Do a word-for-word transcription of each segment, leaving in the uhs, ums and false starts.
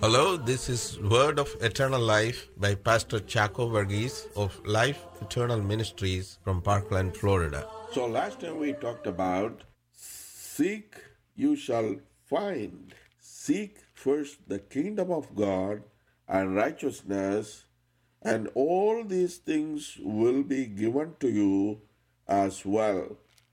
Hello, this is Word of Eternal Life by Pastor Chaco Verghese of Life Eternal Ministries from Parkland, Florida. So last time we talked about seek, you shall find. Seek first the kingdom of God and righteousness, and all these things will be given to you as well.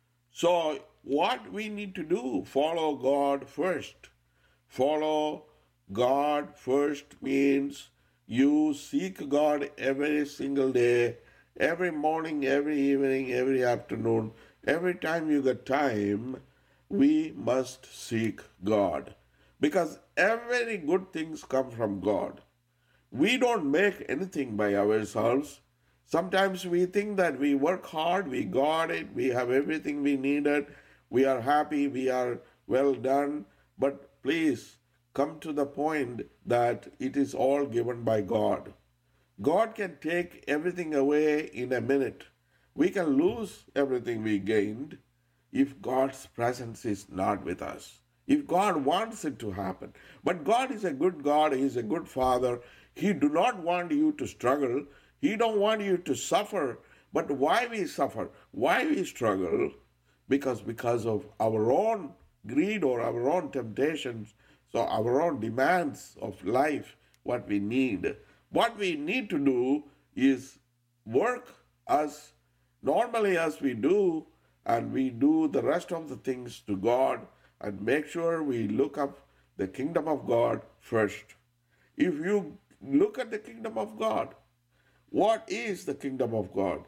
So what we need to do, follow God first. Follow God first means you seek God every single day, every morning, every evening, every afternoon, every time you get time, we must seek God. Because every good things come from God. We don't make anything by ourselves. Sometimes we think that we work hard, we got it, we have everything we needed, we are happy, we are well done, but please, come to the point that it is all given by God. God can take everything away in a minute. We can lose everything we gained if God's presence is not with us. If God wants it to happen. But God is a good God. He is a good Father. He do not want you to struggle. He don't want you to suffer. But why we suffer? Why we struggle? Because because of our own greed or our own temptations. So our own demands of life, what we need. What we need to do is work as normally as we do, and we do the rest of the things to God and make sure we look up the kingdom of God first. If you look at the kingdom of God, what is the kingdom of God?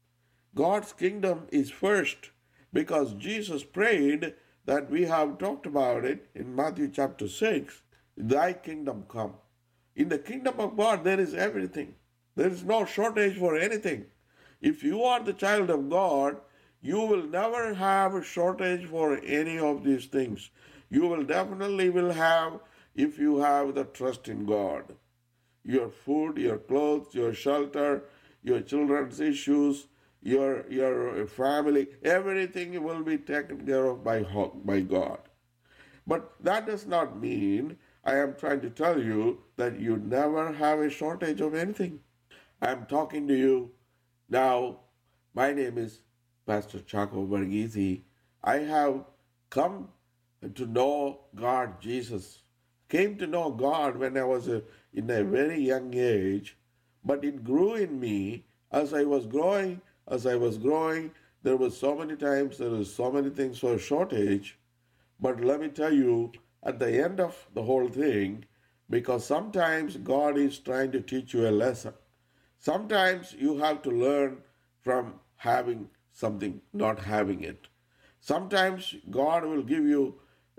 God's kingdom is first because Jesus prayed that we have talked about it in Matthew chapter six, thy kingdom come. In the kingdom of God, there is everything. There is no shortage for anything. If you are the child of God, you will never have a shortage for any of these things. You will definitely will have if you have the trust in God. Your food, your clothes, your shelter, your children's issues, Your your family, everything will be taken care of by, by God. But that does not mean I am trying to tell you that you never have a shortage of anything. I am talking to you now. My name is Pastor Chaco Verghese. I have come to know God, Jesus. Came to know God when I was a, in a very young age, but it grew in me as I was growing. As I was growing, there was so many times, there was so many things for shortage. But let me tell you, at the end of the whole thing, because sometimes God is trying to teach you a lesson. Sometimes you have to learn from having something, not having it. Sometimes God will give you,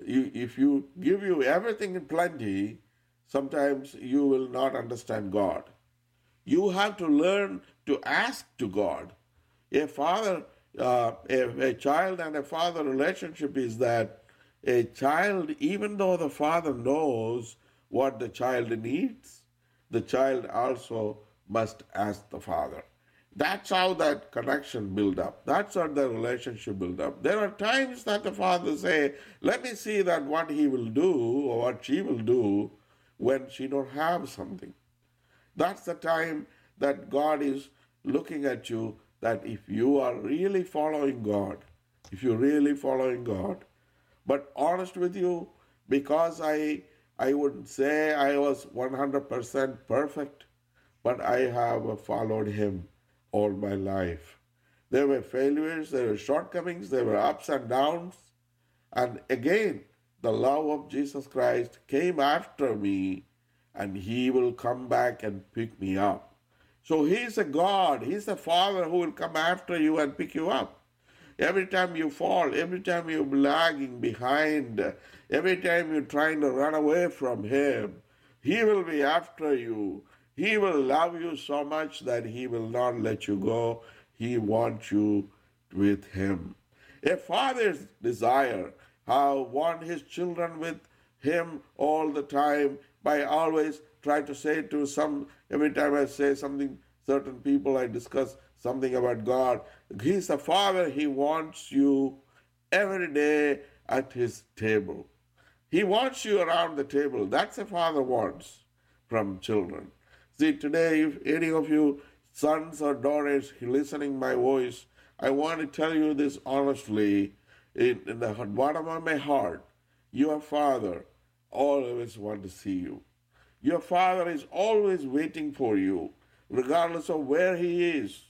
if you give you everything in plenty, sometimes you will not understand God. You have to learn to ask to God. A father, uh, a, a child and a father relationship is that a child, even though the father knows what the child needs, the child also must ask the father. That's how that connection build up. That's how the relationship build up. There are times that the father say, let me see that what he will do or what she will do when she don't have something. That's the time that God is looking at you, that if you are really following God, if you're really following God, but honest with you, because I I wouldn't say I was one hundred percent perfect, but I have followed Him all my life. There were failures, there were shortcomings, there were ups and downs, and again, the love of Jesus Christ came after me, and He will come back and pick me up. So He's a God, He's a Father who will come after you and pick you up. Every time you fall, every time you're lagging behind, every time you're trying to run away from Him, He will be after you. He will love you so much that He will not let you go. He wants you with Him. A father's desire, how want his children with him all the time, by always try to say to some, every time I say something, certain people I discuss something about God. He's a father, He wants you every day at His table. He wants you around the table. That's a father wants. from children. See, today, if any of you sons or daughters listening my voice, I want to tell you this honestly, in, in the bottom of my heart, your father always wants to see you. Your father is always waiting for you, regardless of where he is.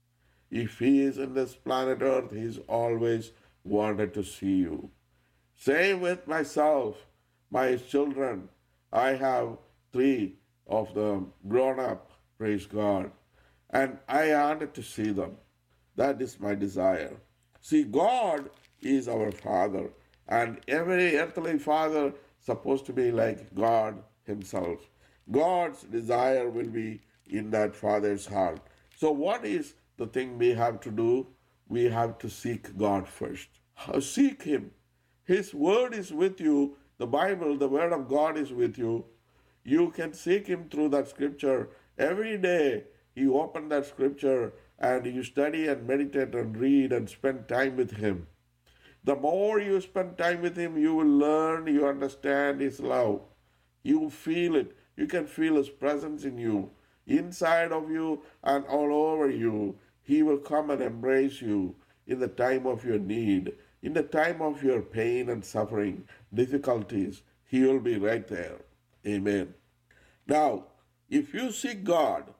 If he is in this planet Earth, he's always wanted to see you. Same with myself, my children. I have three of them grown up, praise God. And I wanted to see them. That is my desire. See, God is our Father, and every earthly father supposed to be like God himself. God's desire will be in that father's heart. So what is the thing we have to do? We have to seek God first. Seek him. His word is with you. The Bible, the word of God is with you. You can seek him through that scripture. Every day you open that scripture and you study and meditate and read and spend time with him. The more you spend time with him, you will learn, you understand his love. You feel it. You can feel his presence in you, inside of you and all over you. He will come and embrace you in the time of your need, in the time of your pain and suffering, difficulties. He will be right there. Amen. Now, if you seek God,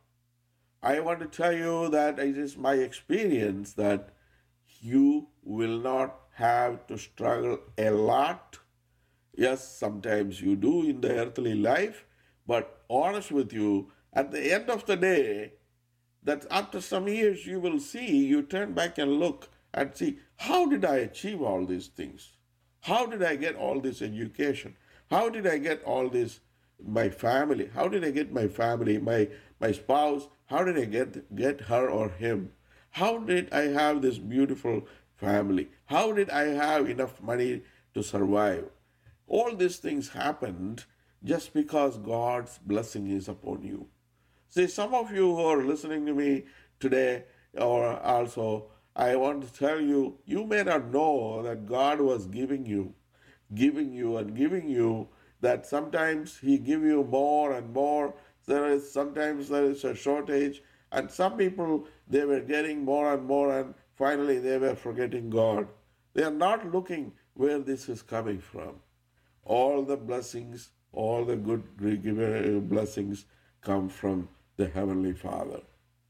I want to tell you that it is my experience that you will not have to struggle a lot. Yes, sometimes you do in the earthly life, but honest with you, at the end of the day, that after some years you will see, you turn back and look and see, how did I achieve all these things? How did I get all this education? How did I get all this, my family? How did I get my family, my, my spouse? How did I get, get her or him? How did I have this beautiful family? How did I have enough money to survive? All these things happened just because God's blessing is upon you. See, some of you who are listening to me today, or also, I want to tell you, you may not know that God was giving you, giving you and giving you, that sometimes he give you more and more. There is sometimes there is a shortage, and some people, they were getting more and more, and finally they were forgetting God. They are not looking where this is coming from. All the blessings, all the good blessings come from the Heavenly Father.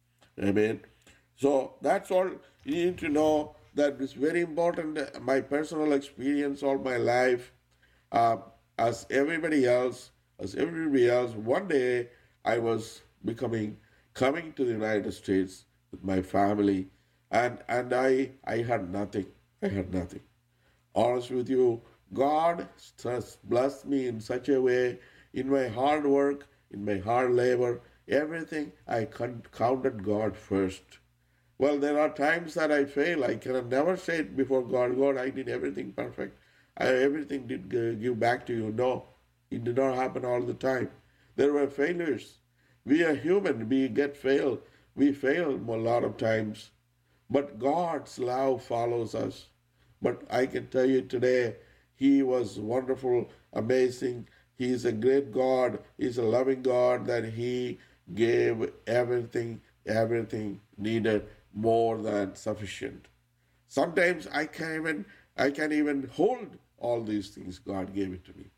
Amen. So that's all you need to know. That is very important. My personal experience all my life, uh, as everybody else, as everybody else, one day I was becoming, coming to the United States with my family, and, and I, I had nothing. I had nothing. Honest with you, God has blessed me in such a way, in my hard work, in my hard labor, everything, I counted God first. Well, there are times that I fail. I can never say it before God, God, I did everything perfect. I, everything did give back to you. No, it did not happen all the time. There were failures. We are human. We get failed. We fail a lot of times. But God's love follows us. But I can tell you today, he was wonderful, amazing. He is a great God. He's a loving God that he gave everything, everything needed, more than sufficient. Sometimes I can't even, I can't even hold all these things God gave it to me.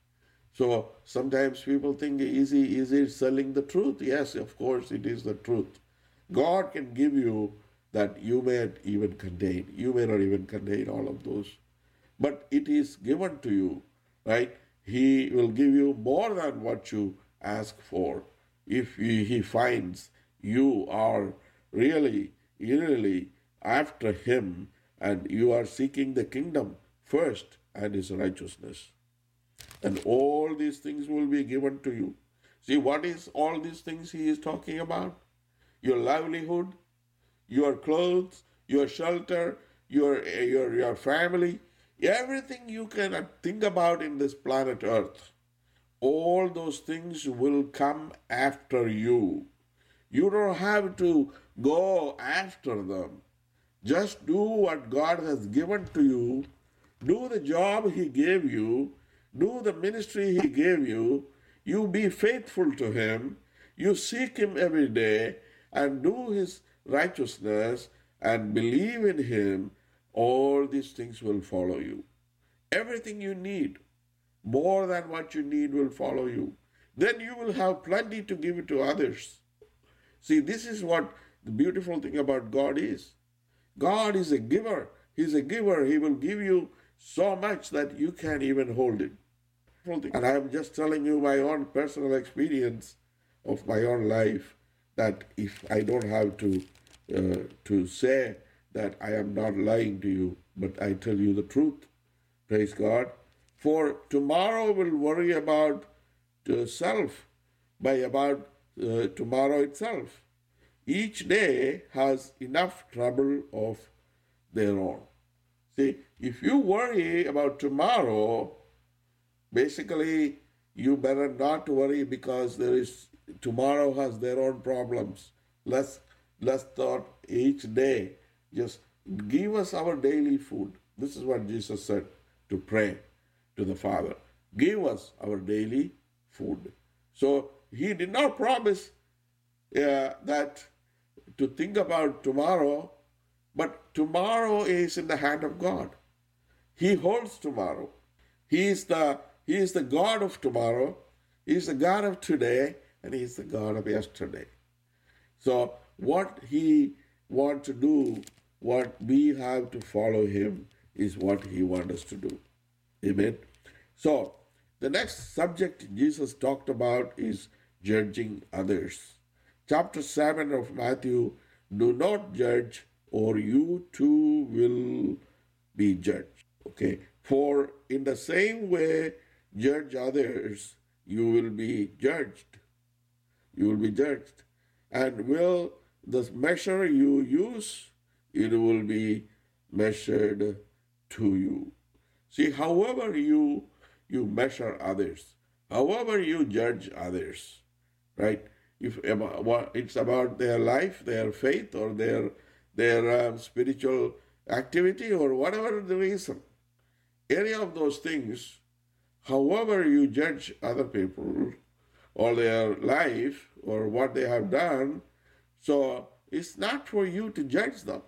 So sometimes people think, is he, is he selling the truth? Yes, of course it is the truth. God can give you that you may not even contain. You may not even contain all of those. But it is given to you, right? He will give you more than what you ask for. If he, he finds you are really, really after him and you are seeking the kingdom first and his righteousness. And all these things will be given to you. See, what is all these things he is talking about? Your livelihood, your clothes, your shelter, your, your, your family, everything you can think about in this planet Earth, all those things will come after you. You don't have to go after them. Just do what God has given to you. Do the job he gave you. Do the ministry he gave you. you be faithful to him, you seek him every day and do his righteousness and believe in him, all these things will follow you. Everything you need, more than what you need, will follow you. Then you will have plenty to give it to others. See, this is what the beautiful thing about God is. God is a giver. He's a giver. He will give you so much that you can't even hold it. And I'm just telling you my own personal experience of my own life, that if I don't have to uh, to say that I am not lying to you, but I tell you the truth. Praise God. For tomorrow will worry about uh, self by about uh, tomorrow itself. Each day has enough trouble of their own. See, if you worry about tomorrow, basically you better not worry, because there is tomorrow has their own problems. Let's let's thought each day, just give us our daily food. This is what Jesus said to pray to the Father. Give us our daily food. So he did not promise uh, that to think about tomorrow, but tomorrow is in the hand of God. He holds tomorrow. He is the He is the God of tomorrow. He is the God of today, and He is the God of yesterday. So what He wants to do, what we have to follow Him, is what He wants us to do. Amen. So the next subject Jesus talked about is judging others. Chapter seven of Matthew, do not judge, or you too will be judged. Okay. For in the same way, judge others, you will be judged. You will be judged. And will the measure you use, it will be measured to you. See, however you, you measure others, however you judge others, right? If it's about their life, their faith, or their, their uh, spiritual activity, or whatever the reason, any of those things, however you judge other people or their life or what they have done, so it's not for you to judge them.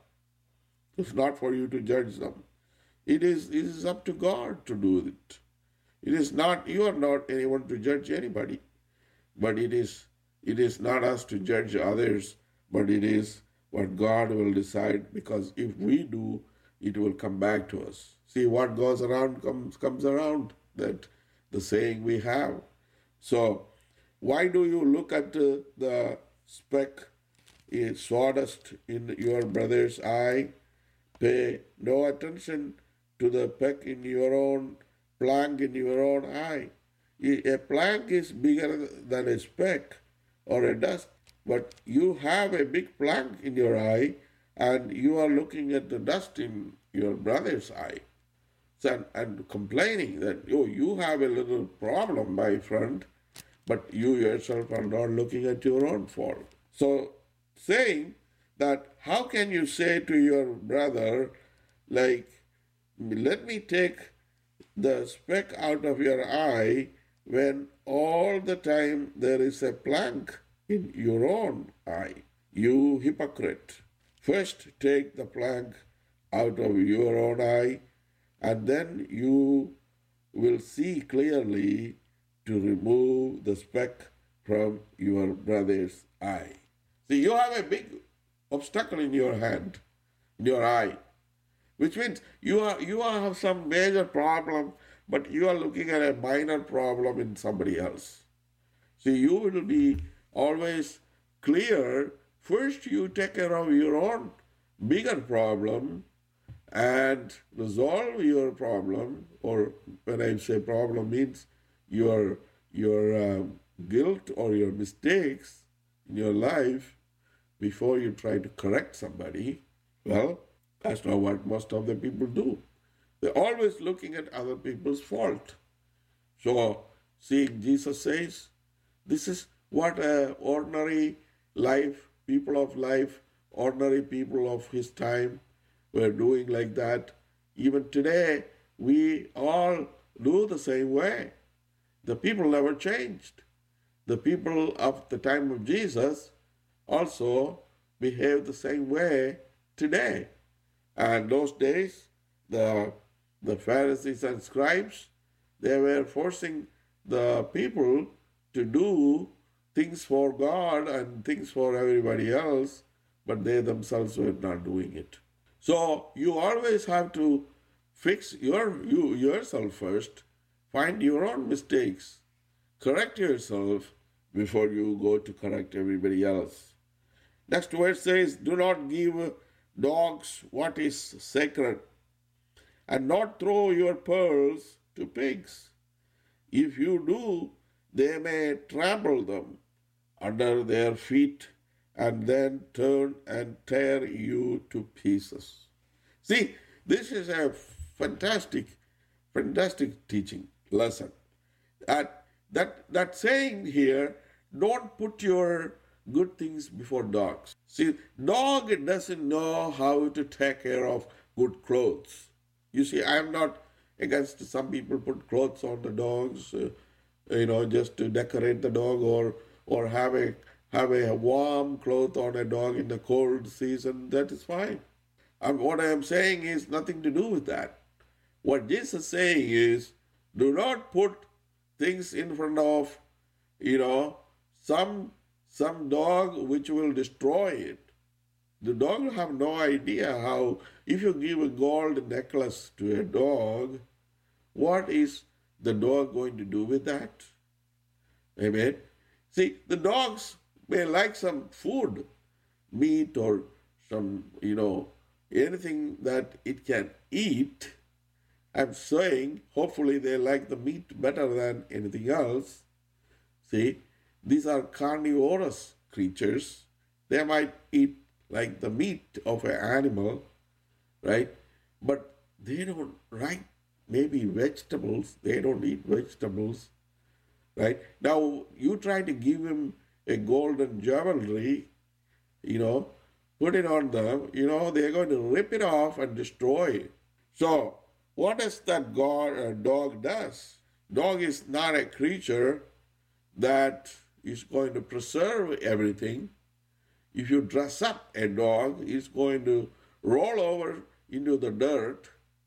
It's not for you to judge them. It is, it is up to God to do it. It is not, you are not anyone to judge anybody, but it is, it is not us to judge others, but it is what God will decide, because if we do, it will come back to us. See, what goes around comes comes around, that the saying we have. So why do you look at uh, the speck, in sawdust in your brother's eye? Pay no attention to the speck in your own, plank in your own eye. A plank is bigger than a speck or a dust, but you have a big plank in your eye, and you are looking at the dust in your brother's eye. And, and complaining that, oh, you have a little problem, my friend, but you yourself are not looking at your own fault. So saying that, how can you say to your brother, like, let me take the speck out of your eye, when all the time there is a plank in your own eye? You hypocrite. First take the plank out of your own eye, and then you will see clearly to remove the speck from your brother's eye. See, you have a big obstacle in your hand, in your eye, which means you are you have some major problem, but you are looking at a minor problem in somebody else. See, you will be always clear. First, you take care of your own bigger problem and resolve your problem, or when I say problem, means your, your uh, guilt or your mistakes in your life before you try to correct somebody. Well, that's not what most of the people do. They're always looking at other people's fault. So, see, Jesus says, this is what uh, ordinary life, people of life, ordinary people of his time were doing like that. Even today, we all do the same way. the people never changed. The people of the time of Jesus also behave the same way today. And those days, the, the Pharisees and scribes, they were forcing the people to do things for God and things for everybody else, but they themselves were not doing it. So you always have to fix your you yourself first, find your own mistakes, correct yourself before you go to correct everybody else. Next verse says, do not give dogs what is sacred, and not throw your pearls to pigs. If you do, they may trample them under their feet and then turn and tear you to pieces. See, this is a fantastic, fantastic teaching lesson. That, that, that saying here, don't put your good things before dogs. See, dog doesn't know how to take care of good clothes. You see, I'm not against some people put clothes on the dogs, uh, you know, just to decorate the dog, or or have a have a warm cloth on a dog in the cold season. That is fine. And what I am saying is nothing to do with that. What Jesus is saying is, do not put things in front of, you know, some some dog which will destroy it. The dog will have no idea how, if you give a gold necklace to a dog, what is the dog going to do with that? Amen. See, the dogs may like some food, meat or some, you know, anything that it can eat. I'm saying, hopefully they like the meat better than anything else. See, these are carnivorous creatures. They might eat like the meat of an animal, right? But they don't like maybe vegetables. They don't eat vegetables, right? Now, you try to give him a golden jewelry, you know, put it on them, you know, they're going to rip it off and destroy it. So, what does that God, uh, dog does? Dog is not a creature that is going to preserve everything. If you dress up a dog, it's going to roll over into the dirt,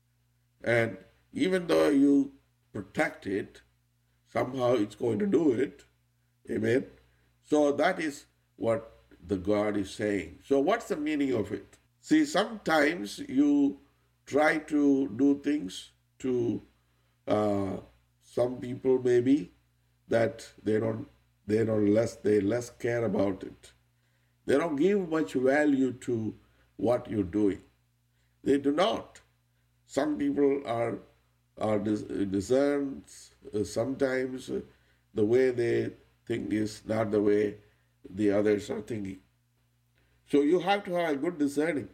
and even though you protect it, somehow it's going to do it. Amen. So that is what the God is saying. So what's the meaning of it? See, sometimes you try to do things to uh, some people maybe that they don't they don't less they less care about it. They don't give much value to what you're doing. They do not. Some people are are discerned. Uh, sometimes uh, the way they think is not the way the others are thinking. So you have to have a good discerning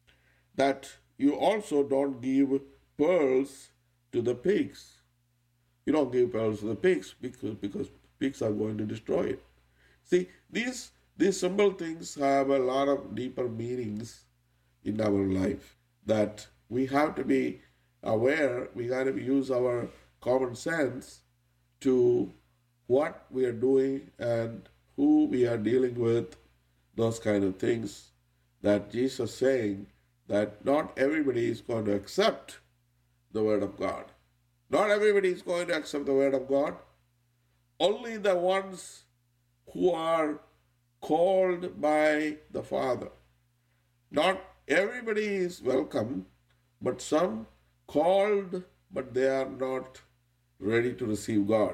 that you also don't give pearls to the pigs. You don't give pearls to the pigs because, because pigs are going to destroy it. See, these these simple things have a lot of deeper meanings in our life that we have to be aware. We got to use our common sense to what we are doing and who we are dealing with, those kind of things that Jesus is saying that not everybody is going to accept the Word of God. Not everybody is going to accept the Word of God. Only the ones who are called by the Father. Not everybody is welcome, but some called, but they are not ready to receive God.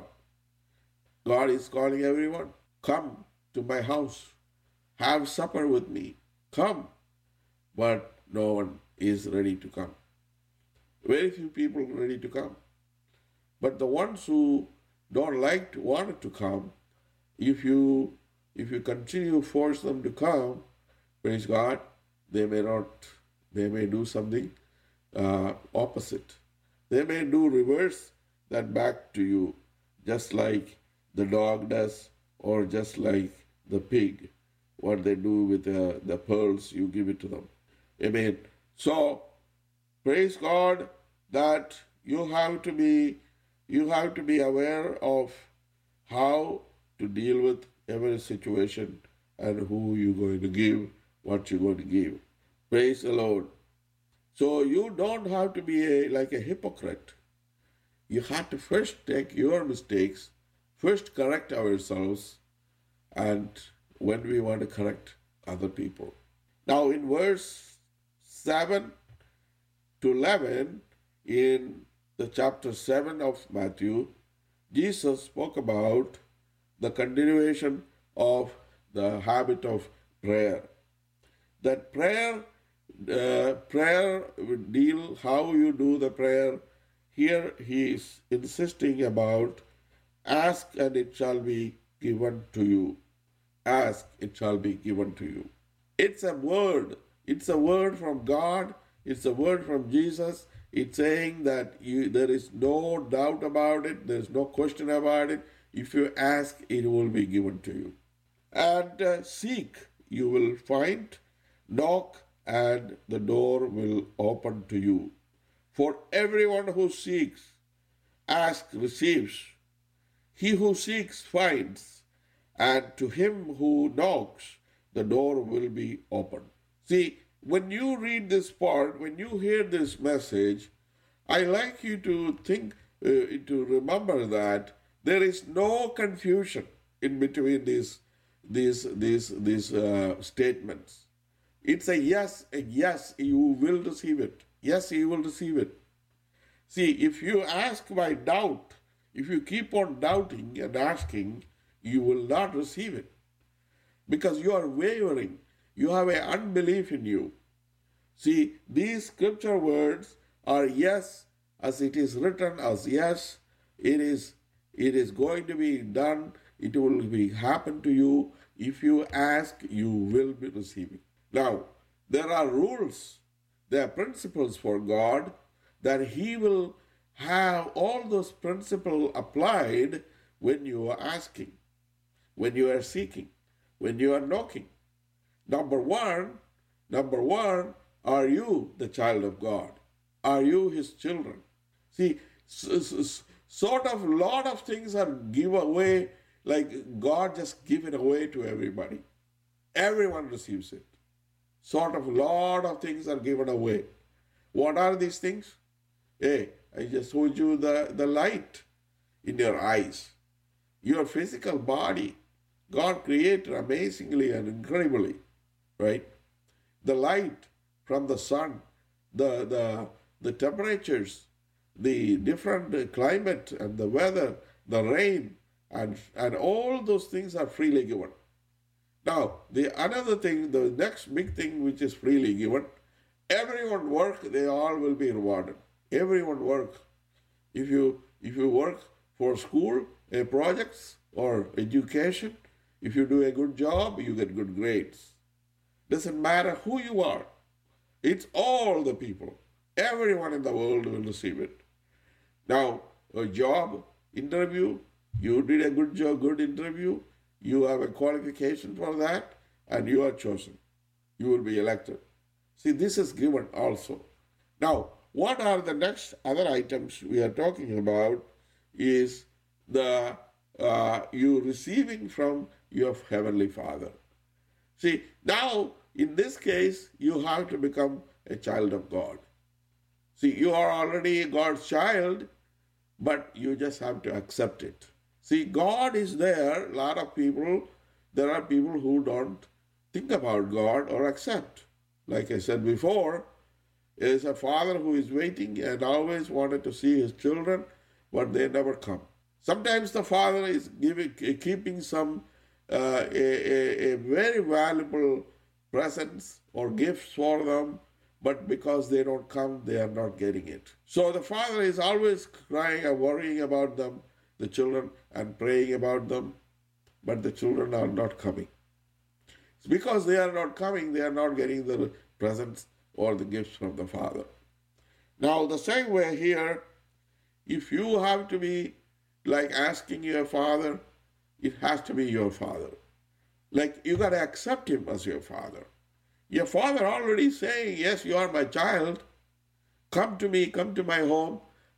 God is calling everyone. Come to my house. Have supper with me. Come. But no one is ready to come. Very few people are ready to come. But the ones who don't like to want to come, if you if you continue to force them to come, praise God, they may not, they may do something uh, opposite. They may do reverse that back to you, just like the dog does, or just like the pig, what they do with the, the pearls, you give it to them. Amen. So, praise God that you have to be you have to be aware of how to deal with every situation and who you're going to give, what you're going to give. Praise the Lord. So you don't have to be a, like a hypocrite. You have to first take your mistakes, first correct ourselves, and when we want to correct other people. Now in verse seven to eleven in the chapter seven of Matthew, Jesus spoke about the continuation of the habit of prayer. That prayer, uh, prayer will deal how you do the prayer. Here he is insisting about ask and it shall be given to you. Ask, it shall be given to you. It's a word. It's a word from God. It's a word from Jesus. It's saying that you, there is no doubt about it. There is no question about it. If you ask, it will be given to you. And uh, seek, you will find. Knock, and the door will open to you. For everyone who seeks, ask, receives. He who seeks, finds. And to him who knocks, the door will be opened. See, when you read this part, when you hear this message, I like you to think, uh, to remember that there is no confusion in between these, these, these, these uh, statements. It's a yes, a yes, you will receive it. Yes, you will receive it. See, if you ask by doubt, if you keep on doubting and asking, you will not receive it. Because you are wavering. You have an unbelief in you. See, these scripture words are yes, as it is written as yes, it is, it is going to be done, it will be happen to you. If you ask, you will be receiving. Now, there are rules, there are principles for God that He will have all those principles applied when you are asking, when you are seeking, when you are knocking. Number one, number one, are you the child of God? Are you His children? See, sort of a lot of things are given away, like God just give it away to everybody. Everyone receives it. Sort of a lot of things are given away. What are these things? Hey, I just told you the, the light in your eyes. Your physical body, God created amazingly and incredibly, right? The light from the sun, the, the, the temperatures, the different climate and the weather, the rain, and, and all those things are freely given. Now, the another thing, the next big thing which is freely given, everyone work, they all will be rewarded. Everyone work. If you if you work for school, a projects or education, if you do a good job, you get good grades. Doesn't matter who you are. It's all the people. Everyone in the world will receive it. Now, a job interview, you did a good job, good interview, you have a qualification for that, and you are chosen. You will be elected. See, this is given also. Now, what are the next other items we are talking about is the uh, you receiving from your Heavenly Father. See, now, in this case, you have to become a child of God. See, you are already God's child, but you just have to accept it. See, God is there. A lot of people, there are people who don't think about God or accept. Like I said before, there is a father who is waiting and always wanted to see his children, but they never come. Sometimes the father is giving, keeping some uh, a, a, a very valuable presents or gifts for them, but because they don't come, they are not getting it. So the father is always crying and worrying about them, the children, and praying about them, but the children are not coming. It's because they are not coming, they are not getting the presents or the gifts from the Father. Now, the same way here, if you have to be like asking your father, it has to be your father. Like you got to accept him as your father. Your father already saying, yes, you are my child. Come to me, come to my home,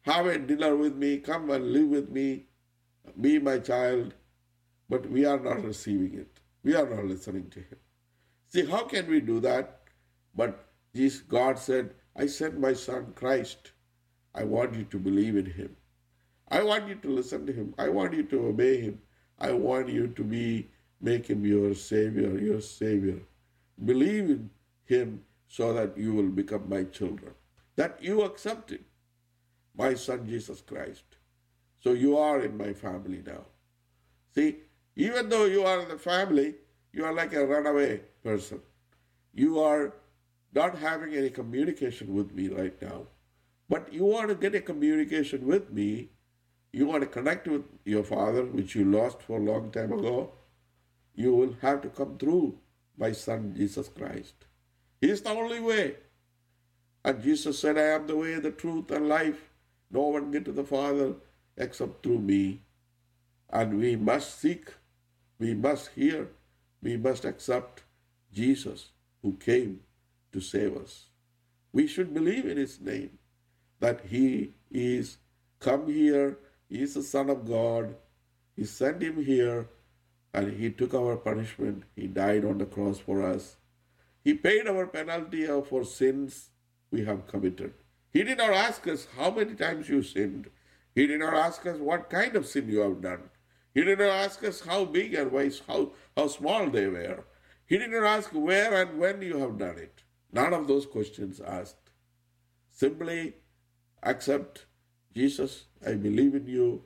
have a dinner with me, come and live with me, be my child. But we are not receiving it. We are not listening to him. See, how can we do that? But Jesus, God said, I sent my son Christ. I want you to believe in him. I want you to listen to him. I want you to obey him. I want you to be, make him your Savior, your Savior. Believe in him so that you will become my children. That you accept him, my son Jesus Christ. So you are in my family now. See, even though you are in the family, you are like a runaway person. You are not having any communication with me right now. But you want to get a communication with me. You want to connect with your Father, which you lost for a long time ago. You will have to come through my son Jesus Christ. He is the only way. And Jesus said, I am the way, the truth, and life. No one get to the Father except through me. And we must seek, we must hear, we must accept Jesus who came to save us. We should believe in his name, that he is come here, he is the Son of God. He sent him here and he took our punishment. He died on the cross for us. He paid our penalty for sins we have committed. He did not ask us how many times you sinned. He did not ask us what kind of sin you have done. He did not ask us how big and wise, how, how small they were. He did not ask where and when you have done it. None of those questions asked. Simply accept Jesus, I believe in you.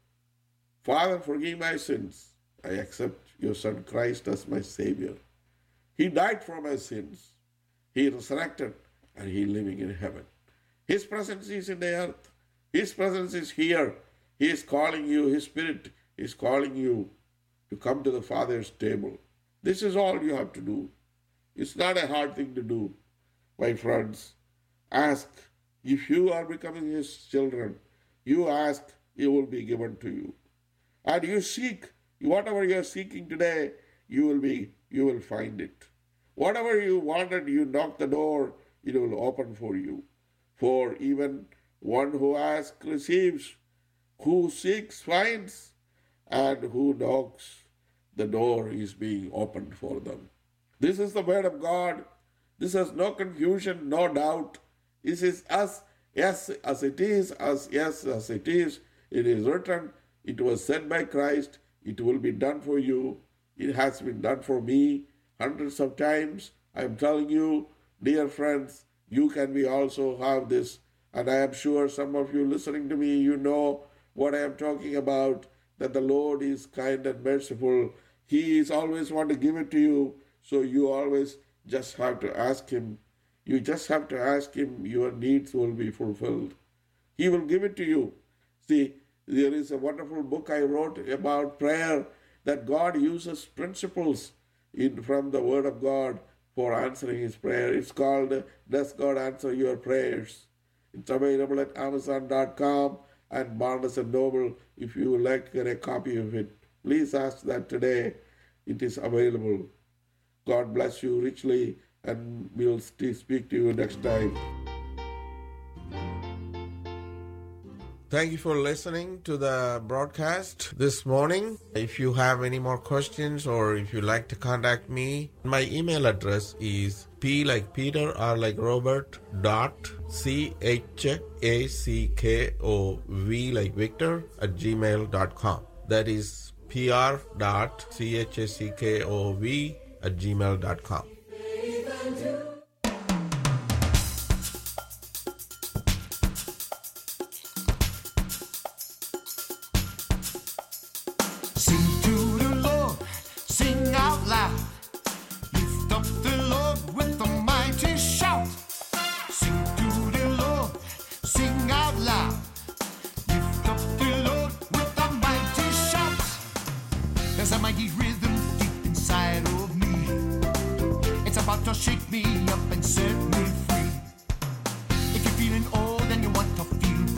Father, forgive my sins. I accept your Son Christ as my Savior. He died for my sins. He resurrected and he is living in heaven. His presence is in the earth. His presence is here. He is calling you. His Spirit is calling you to come to the Father's table. This is all you have to do. It's not a hard thing to do, my friends. Ask. If you are becoming his children, you ask, it will be given to you. And you seek, whatever you are seeking today, you will be, you will find it. Whatever you wanted, you knock the door, it will open for you. For even one who asks receives, who seeks finds, and who knocks, the door is being opened for them. This is the word of God. This has no confusion, no doubt. This is as yes as it is, as yes as it is. It is written, it was said by Christ, it will be done for you. It has been done for me hundreds of times. I am telling you, dear friends, you can be also have this. And I am sure some of you listening to me, you know what I am talking about, that the Lord is kind and merciful. He is always want to give it to you. So you always just have to ask him. You just have to ask him, your needs will be fulfilled. He will give it to you. See, there is a wonderful book I wrote about prayer, that God uses principles in from the Word of God for answering his prayer. It's called, Does God Answer Your Prayers? It's available at amazon dot com and Barnes and Noble. If you would like to get a copy of it, please ask that today. It is available. God bless you richly, and we'll speak to you next time. Thank you for listening to the broadcast this morning. If you have any more questions or if you'd like to contact me, my email address is P like Peter, R like Robert, dot C H A C K O V like Victor at gmail dot com. That is P R dot C H A C K O V at gmail dot com. Sing to the Lord, sing out loud. Lift up the Lord with a mighty shout. Sing to the Lord, sing out loud. Lift up the Lord with a mighty shout. There's a mighty rhythm deep inside of me. It's about to shake me up and set me